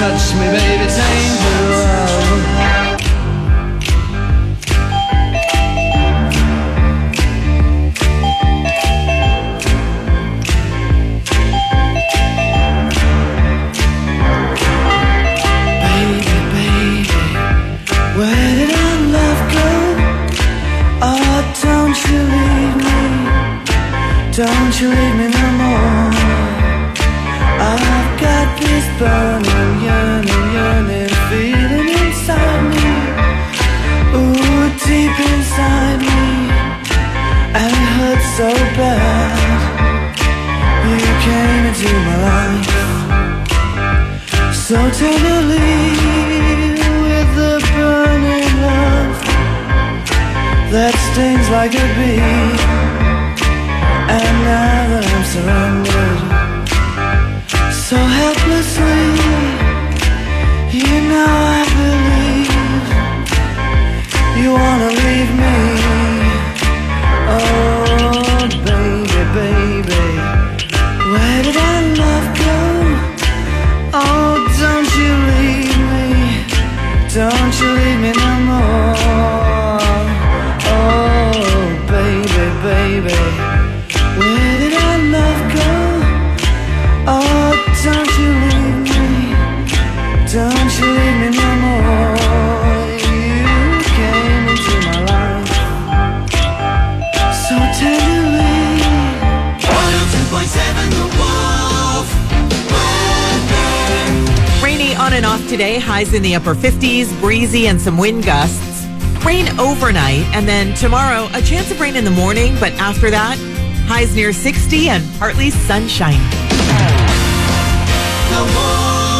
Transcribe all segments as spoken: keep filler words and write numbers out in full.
touch me, baby, tainted love. Baby, baby, where did our love go? Oh, don't you leave me, don't you leave me no more. I've got this burning, yearning, yearning feeling inside me, ooh, deep inside me, and it hurts so bad. You came into my life so tenderly, with the burning love that stings like a bee. And now that I'm surrendered so helplessly, you know I believe you wanna leave me. Oh, baby, baby, where did our love go? Oh, don't you leave me, don't you leave me no more. Oh, baby, baby, where did our love go? Oh, don't you leave me, don't you leave me no more. You came into my life so tenderly. one oh two point seven The Wolf. Rainy on and off today, highs in the upper fifties, breezy and some wind gusts. Rain overnight, and then tomorrow, a chance of rain in the morning, but after that, highs near sixty and partly sunshine. The Wolf.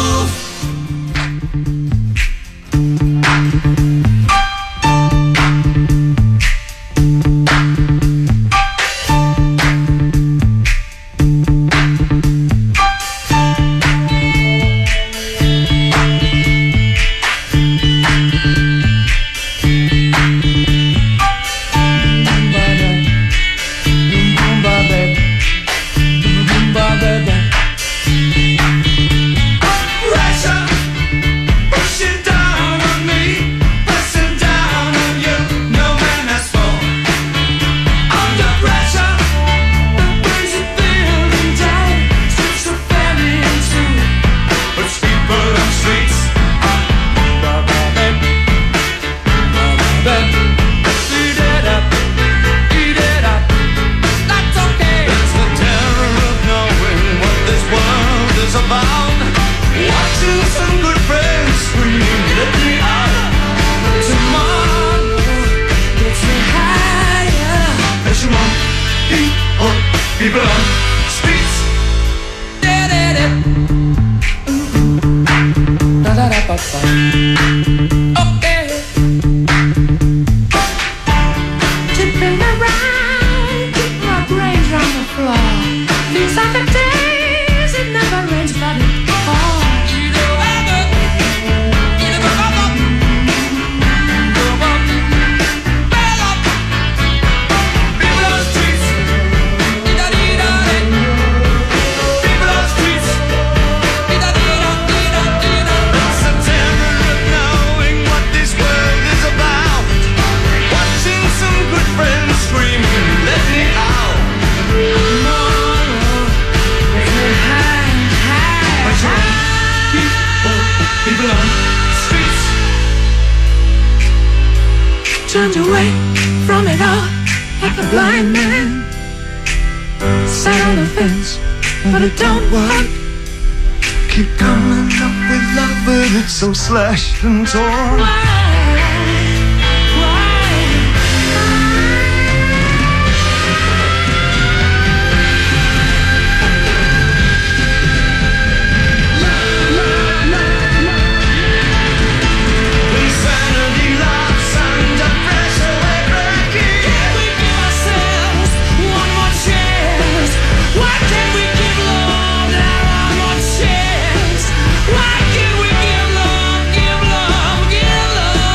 People on streets. Okay. Tipping around, keep my brains on the floor. These are the days it never rains, but it falls. Turned away from it all like a blind man. Sat on the fence, but it don't work. Keep coming up with love, but it's so slashed and torn. Why? Why can't we give love, give love, give love?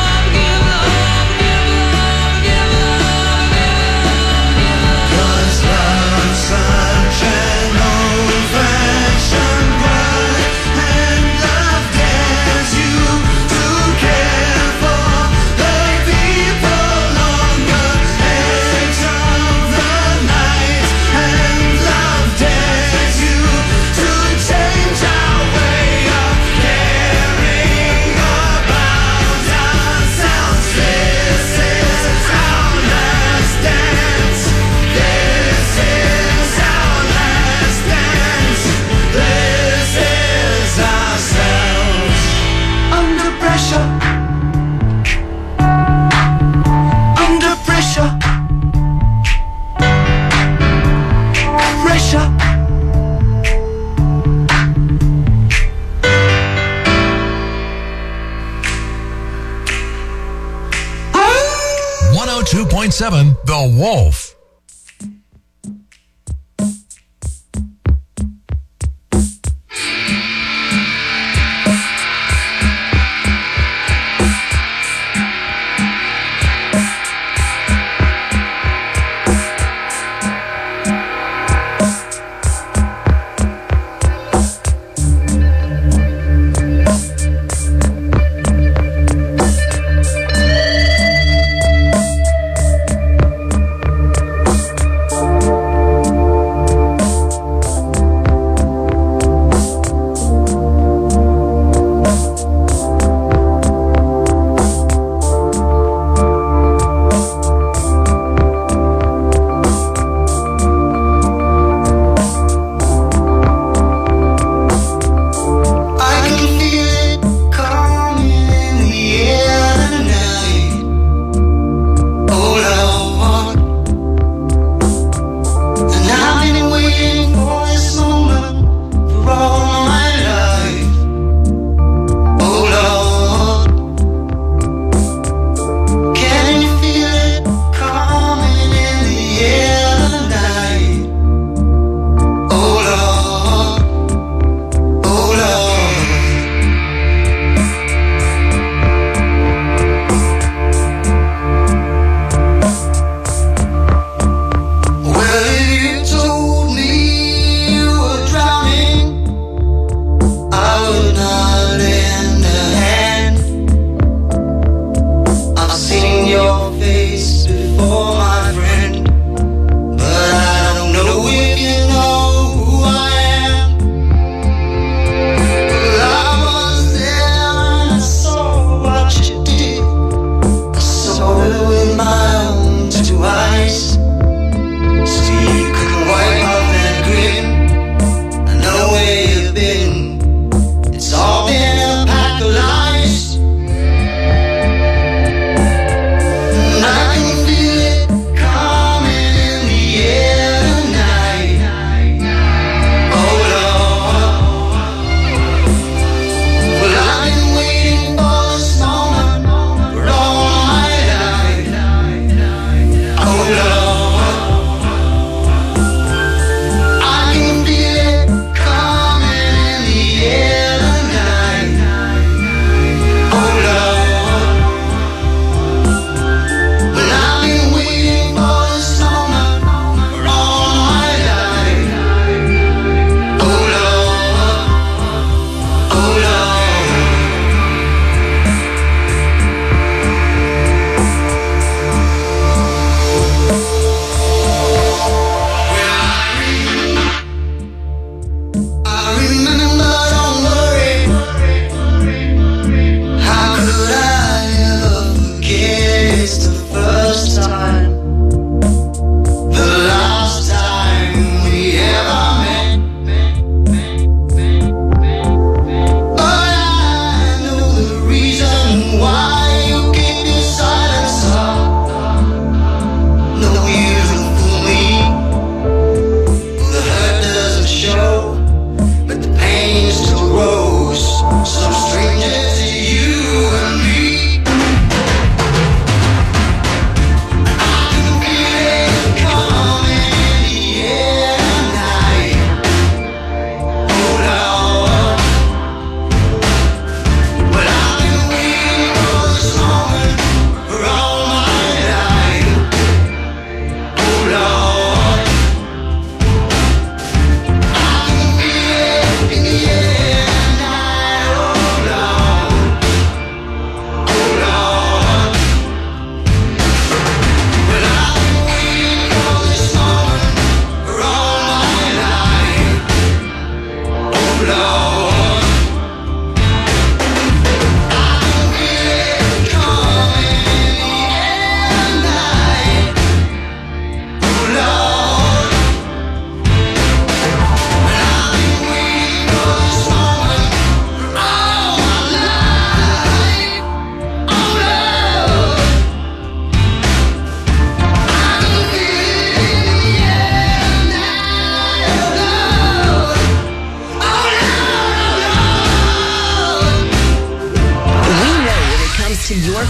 point seven The Wolf.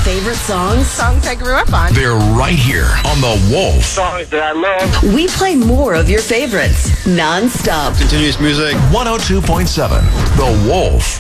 favorite songs? Songs I grew up on. They're right here on The Wolf. Songs that I love. We play more of your favorites, non-stop. Continuous music. one oh two point seven The Wolf.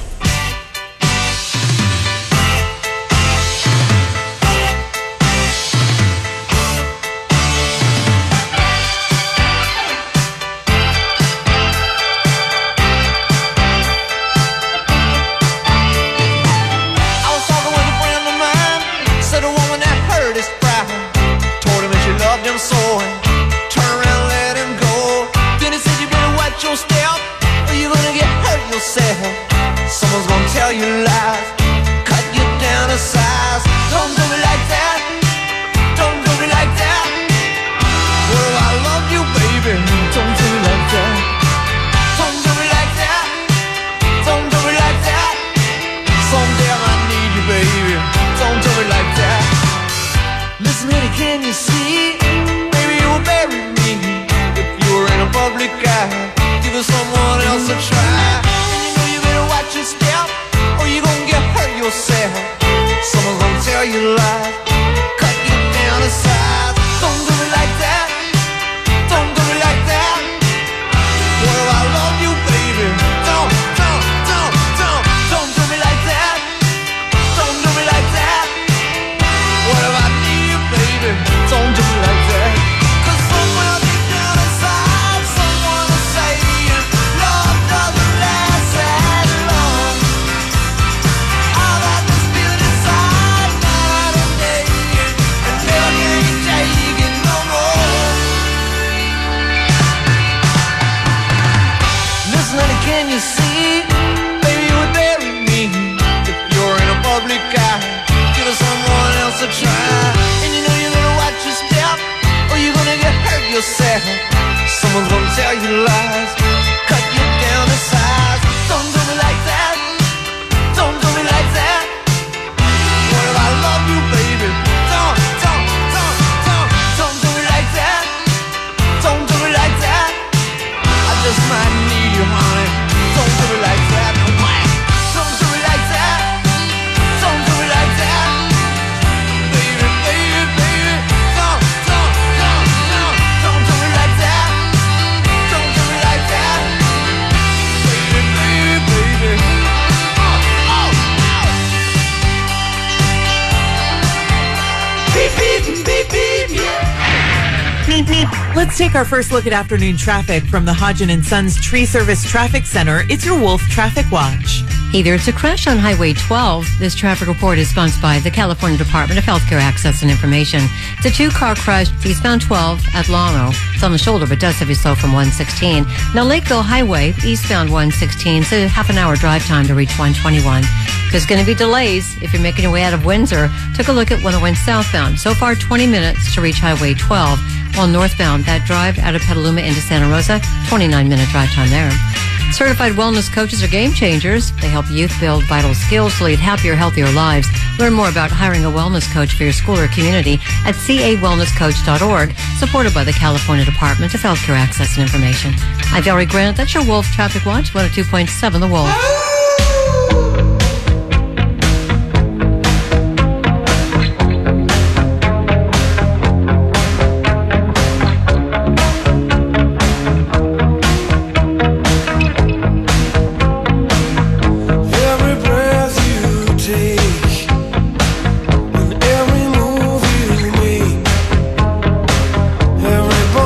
Someone's gonna tell you lies, cut you down to size. Don't do me like that, don't do me like that. Well, I love you, baby, don't do me like that. Don't do me like that, don't do me like that. Someday I might need you, baby, don't do me like that. Listen, honey, can you see? Maybe you will bury me if you were in a public eye. Give us someone else a try. Watch your step, or you gonna get hurt yourself. Someone's gonna tell you lies, cut you down to size. Don't do me like that, don't do me like that. Well, I love you, baby. Don't, don't, don't, don't, don't do me like that. Don't do me like that. What if I need you, baby? Don't do me like that. Cause somewhere deep down inside, someone is saying love doesn't last as long. All that was feeling inside, night and day, and never can take it no more. Listen, honey, can you see? Baby, you would bury me if you're in a public eye. Give us someone else a try. And you know you're gonna watch your step, or you're gonna get hurt yourself. Someone's gonna tell you lies, cut you down to size. Don't do me like that, don't do me like that. What if I love you, baby? Don't, don't, don't, don't, don't do me like that. Don't do me like that. I just might need you, honey. Don't do me like that. Don't do me like that. Don't do me like that. Baby, baby, baby. Don't, don't, don't, don't, don't do me like that. Don't do me like that. Baby, baby, baby. Oh, oh, oh. Beep, beep, beep, beep, yeah. Let's take our first look at afternoon traffic from the Hodgin and Sons Tree Service Traffic Center. It's your Wolf Traffic Watch. Hey there, it's a crash on Highway twelve. This traffic report is sponsored by the California Department of Healthcare Access and Information. It's a two-car crash eastbound twelve at Longview. It's on the shoulder, but does have you slow from one sixteen. Now, Lakeville Highway, eastbound one sixteen, so half an hour drive time to reach one twenty-one. There's going to be delays if you're making your way out of Windsor. Took a look at when it went southbound. So far, twenty minutes to reach Highway twelve. While northbound, that drive out of Petaluma into Santa Rosa, twenty-nine minute drive time there. Certified wellness coaches are game changers. They help youth build vital skills to lead happier, healthier lives. Learn more about hiring a wellness coach for your school or community at c a wellness coach dot org, supported by the California Department of Healthcare Access and Information. I'm Valerie Grant. That's your Wolf Traffic Watch, one oh two point seven The Wolf.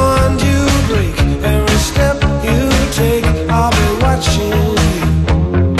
Every step you take, I'll be watching you.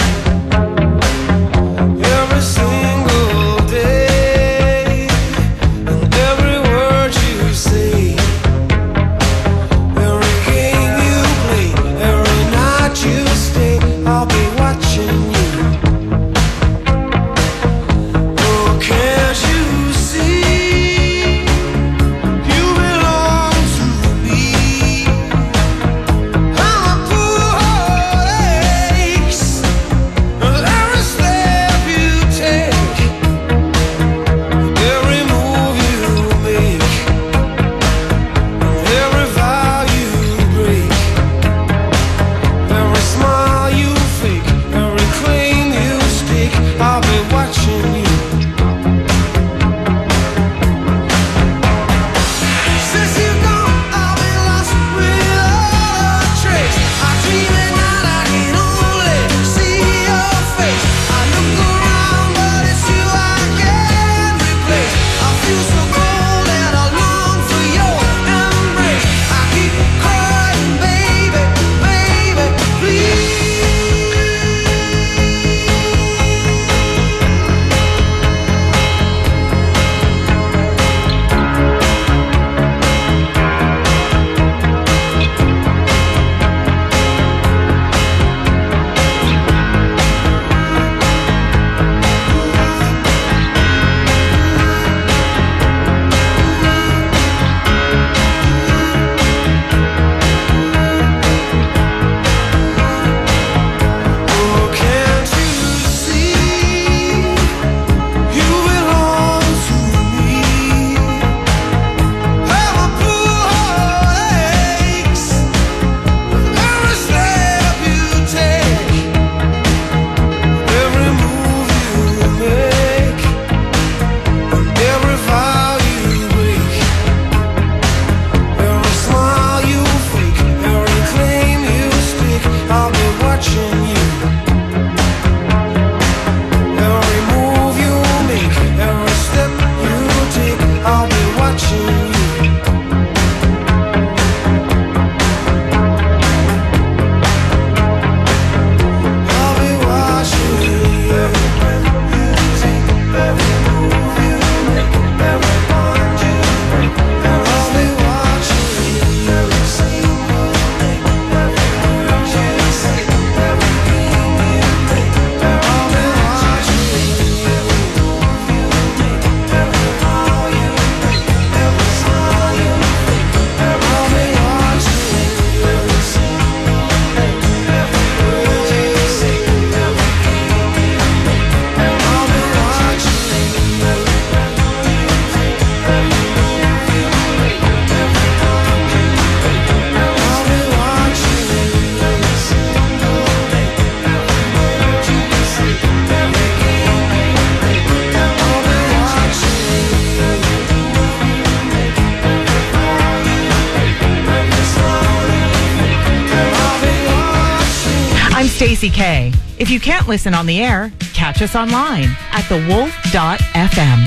Stacey K. If you can't listen on the air, catch us online at the wolf dot f m.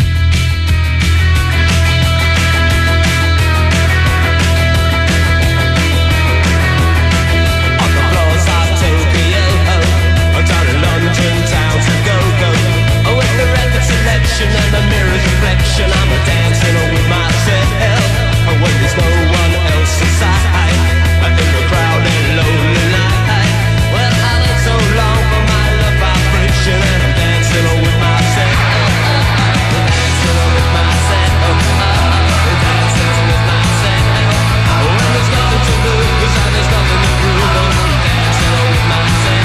And the mirror's reflection, I'm a dancing with myself. And when there's no one else inside, I think the crowd ain't lonely night. Well, I look so long for my love vibration, and I'm dancing with myself. I'm dancing with myself. I'm dancing with myself. When there's nothing to lose and there's nothing to prove, I'm dancing with myself.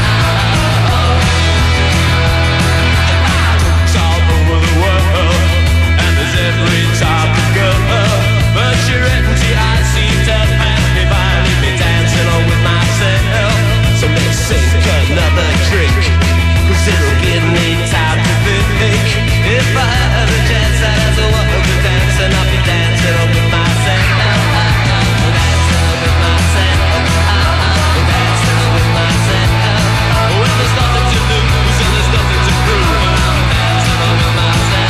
Every time to go, but your empty eyes seem to pass me by, leave me dancing on with myself. So let's sink another drink, cause it'll give me time to think. If I had a chance, I'd have to walk the dance, and I'll be dancing on with myself. Dancing on with myself. Dancing on with myself. When there's nothing to lose and there's nothing to prove, I'm dancing on with myself.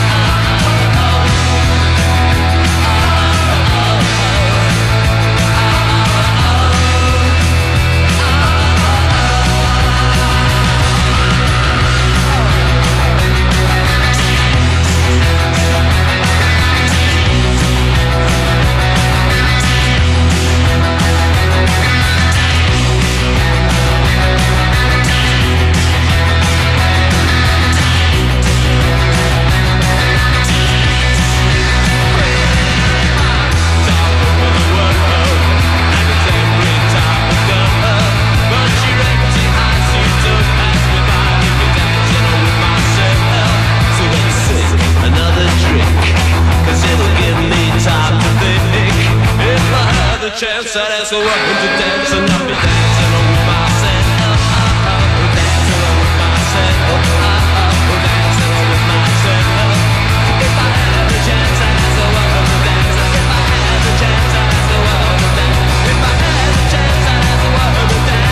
Chance that has a welcome to dance, and I'll be dancing on with myself. Dancing on with myself. Dancing on with myself. If I had a chance, I'd have a welcome to dance. If I had a chance, I'd have a welcome to dance. If I had a chance, I'd have a welcome to dance.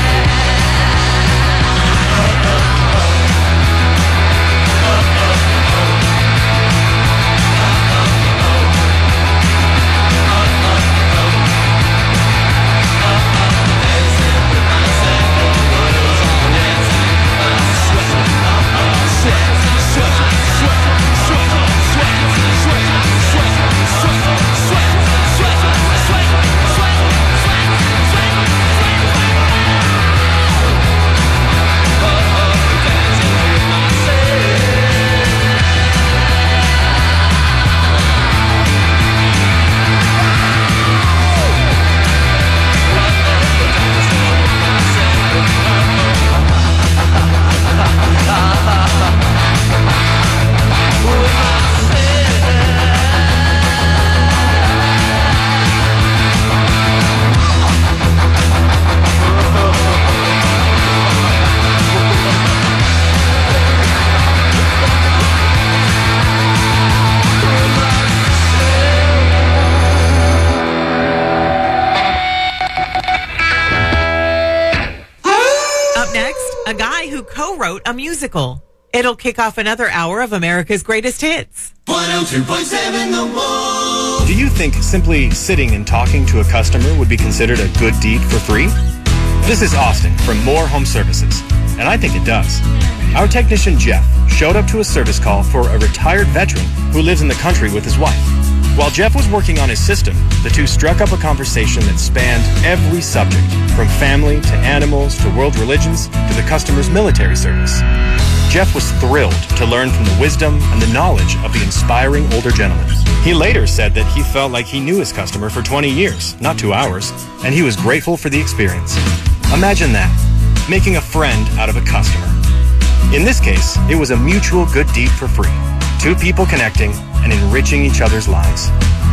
Co-wrote a musical. It'll kick off another hour of America's greatest hits. one oh two point seven The Wolf. Do you think simply sitting and talking to a customer would be considered a good deed for free? This is Austin from Moore Home Services, and I think it does. Our technician Jeff showed up to a service call for a retired veteran who lives in the country with his wife. While Jeff was working on his system, the two struck up a conversation that spanned every subject, from family to animals to world religions to the customer's military service. Jeff was thrilled to learn from the wisdom and the knowledge of the inspiring older gentleman. He later said that he felt like he knew his customer for twenty years, not two hours, and he was grateful for the experience. Imagine that, making a friend out of a customer. In this case, it was a mutual good deed for free. Two people connecting and enriching each other's lives.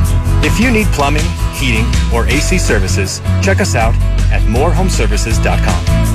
If you need plumbing, heating, or A C services, check us out at more home services dot com.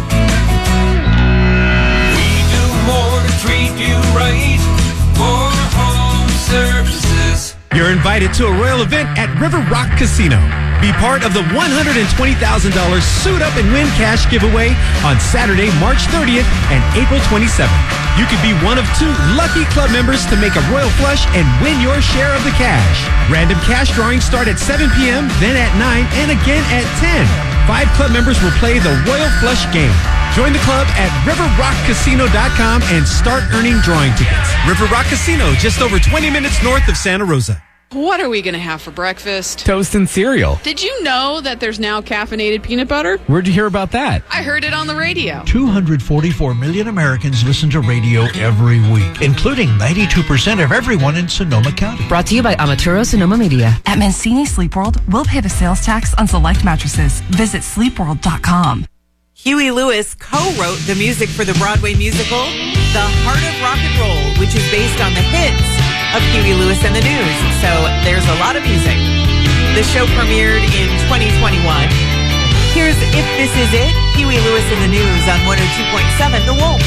We do more to treat you right. More Home Services. You're invited to a royal event at River Rock Casino. Be part of the one hundred twenty thousand dollars Suit Up and Win cash giveaway on Saturday, March thirtieth and April twenty-seventh. You could be one of two lucky club members to make a Royal Flush and win your share of the cash. Random cash drawings start at seven p.m., then at nine, and again at ten. Five club members will play the Royal Flush game. Join the club at river rock casino dot com and start earning drawing tickets. River Rock Casino, just over twenty minutes north of Santa Rosa. What are we going to have for breakfast? Toast and cereal. Did you know that there's now caffeinated peanut butter? Where'd you hear about that? I heard it on the radio. two hundred forty-four million Americans listen to radio every week, including ninety-two percent of everyone in Sonoma County. Brought to you by Amaturo Sonoma Media. At Mancini Sleep World, we'll pay the sales tax on select mattresses. Visit sleep world dot com. Huey Lewis co-wrote the music for the Broadway musical, The Heart of Rock and Roll, which is based on the hits of Huey Lewis and the News. So there's a lot of music. The show premiered in twenty twenty-one. Here's If This Is It, Huey Lewis and the News on one oh two point seven The Wolf.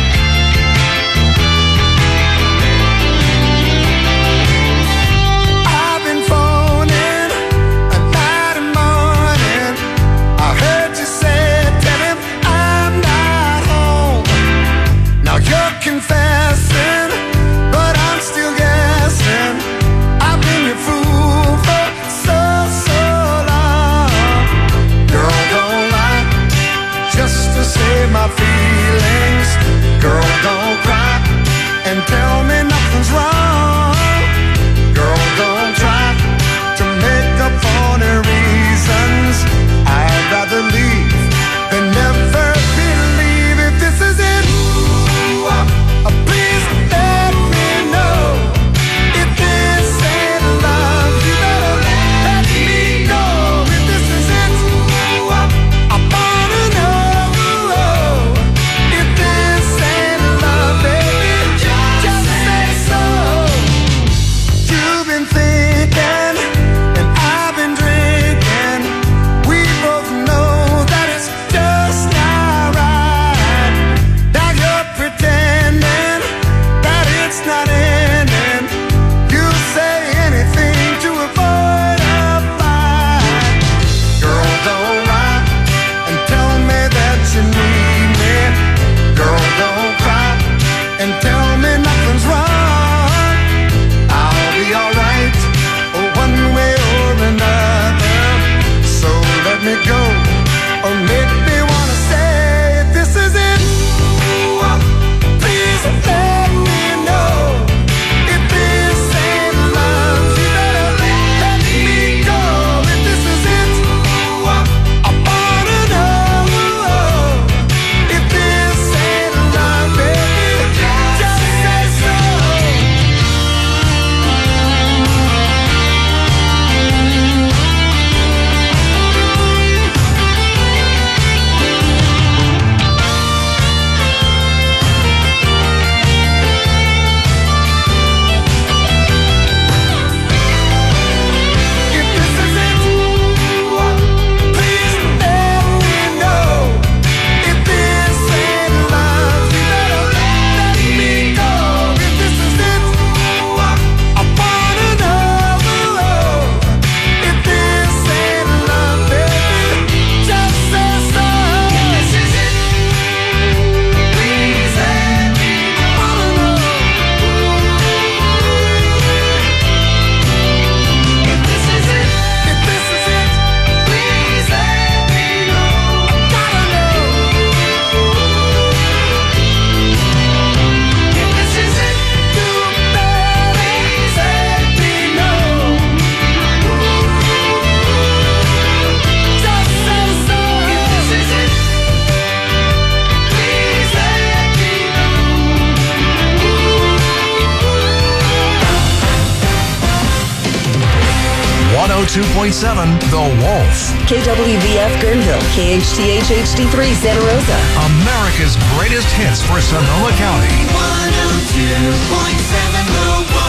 I've been phoning at night and morning. I heard you say, tell him I'm not home. Now you're confessing, but I'm still guessing. I've been your fool for so, so long. Girl, don't lie just to save my feelings. Girl, don't cry and tell me nothing's wrong. Girl, don't try to make up funny reasons. I'd rather leave than never believe. If this is it, ooh, uh, please let me know. If this ain't love, you better let me know. If this is it, ooh, uh, I wanna know. If this ain't love, baby, just say so. You've been thinking and I've been drinking. We both know that it's just not right. Now you're pretending that it's not ending. You say anything to avoid a fight. Girl, don't lie and tell me that you need me. Girl, don't cry and tell me nothing's wrong. I'll be alright, one way or another. So let me go, or make me wanna stay. If this is it, ooh, uh, please let me know. If this ain't love, you better let me go. If this is it, ooh, uh, I wanna know. If this ain't love, baby, just say so. If this is it, ooh, uh, please let me know. If this ain't love, you better let me go. If this is it, ooh, uh, I wanna know. If this ain't love, baby, just say so. If this is it, please let me know. If this is it, if this is it, please let me know. I gotta know. If this is it, you better please let me know. Just say so. If this is it, please let me one oh two point seven The Wolf. K W V F Guerneville, K H T H H D three Santa Rosa. America's greatest hits for Sonoma County. one oh two point seven The Wolf.